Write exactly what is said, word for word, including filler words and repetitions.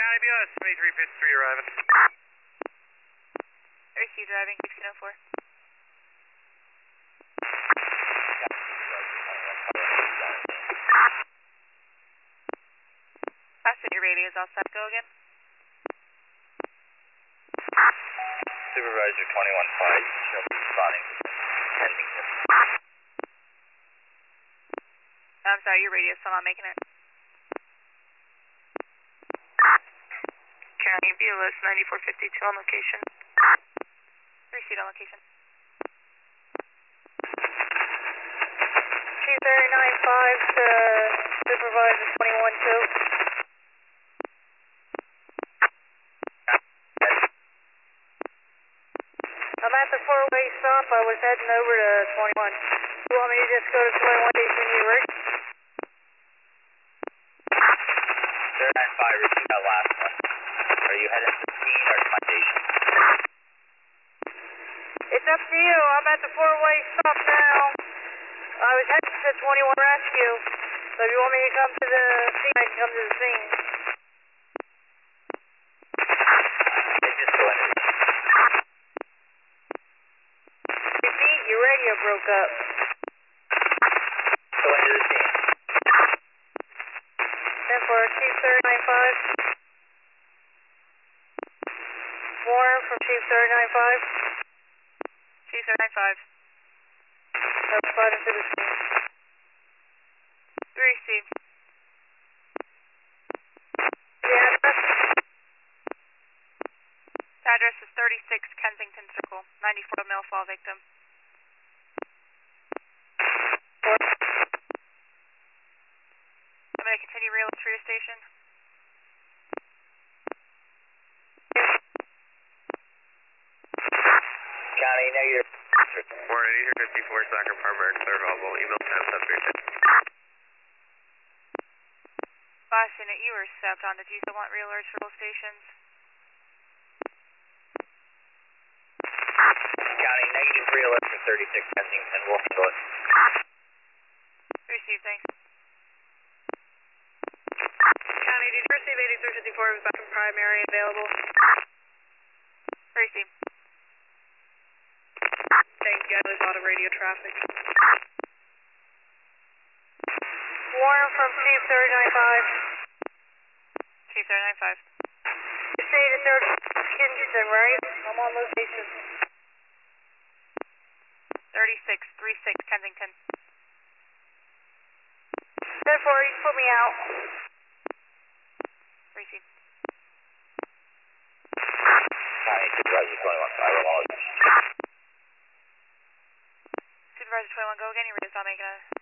County B L S twenty-three fifty-three arriving. Receive driving sixteen oh four. Passenger radio is all set. Go again. Supervisor twenty-one five, show me spotting Kensington. I'm sorry, your radio's still not making it. County B L S ninety-four fifty-two on location. Receive on location. two three nine five to Supervisor twenty-one two. I'm at the four-way stop. I was heading over to twenty-one. You want me to just go to twenty-one in case we need work? zero nine five, repeat that last one. Are you headed to the scene or to my station? It's up to you. I'm at the four-way stop now. I was heading to twenty-one Rescue. So if you want me to come to the scene, I can come to the scene. They just go into the scene. Repeat, your radio broke up. Go into the scene. ten four Chief thirty nine five. Warren from Chief thirty nine five. Chief thirty nine five. I'll slide into the scene. Receive. The address? The address is thirty-six Kensington Circle, ninety-four male fall victim. Four. I'm going to continue real to your station. County negative. Warren eighty-three fifty-four, Soccer Farmer, clear available. Email time substation. Boston, you were stepped on. Did you still want real alerts for both stations? County negative three alert for thirty-six Kensington. We'll handle it. Receive, thanks. County, did you receive eighty-three fifty-four back from primary available? Receive. Thank you. I lose a lot of radio traffic. Warren from Chief thirty nine five. Chief thirty nine five. You stayed at thirty Kensington, right? I'm on location. thirty-six thirty-six Kensington. Therefore, you can put me out. Receive. County Supervisor twenty-one five, I'm all yours. Supervisor twenty-one, go again. Your radio's not making a